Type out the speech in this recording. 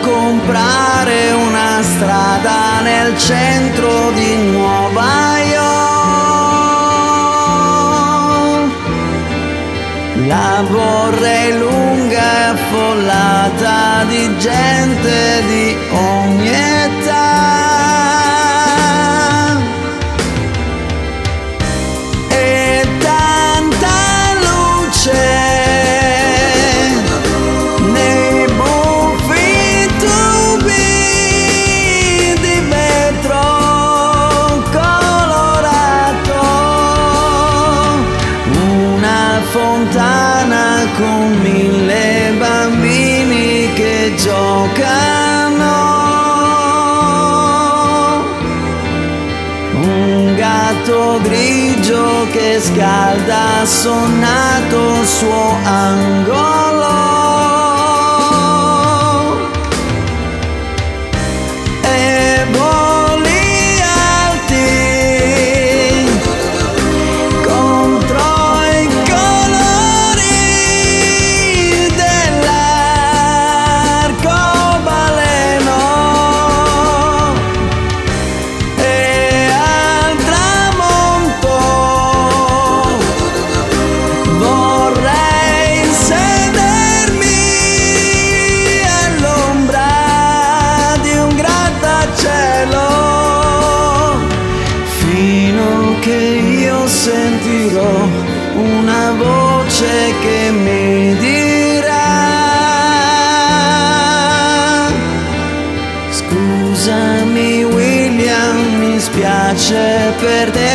comprare una strada nel centro di Nuova York. La vorrei lunga e affollata di gente di ogni età. E tanta luce nei buffi tubi di vetro colorato. Una fontana con 1000 bambini che giocano, un gatto grigio che scalda sonnato il suo angolo. E voli alti contro i colori dell'arcobaleno, e al tramonto vorrei sedermi all'ombra di un grattacielo, fino che io sentirò una voce che mi dirà: scusami William, mi spiace per te.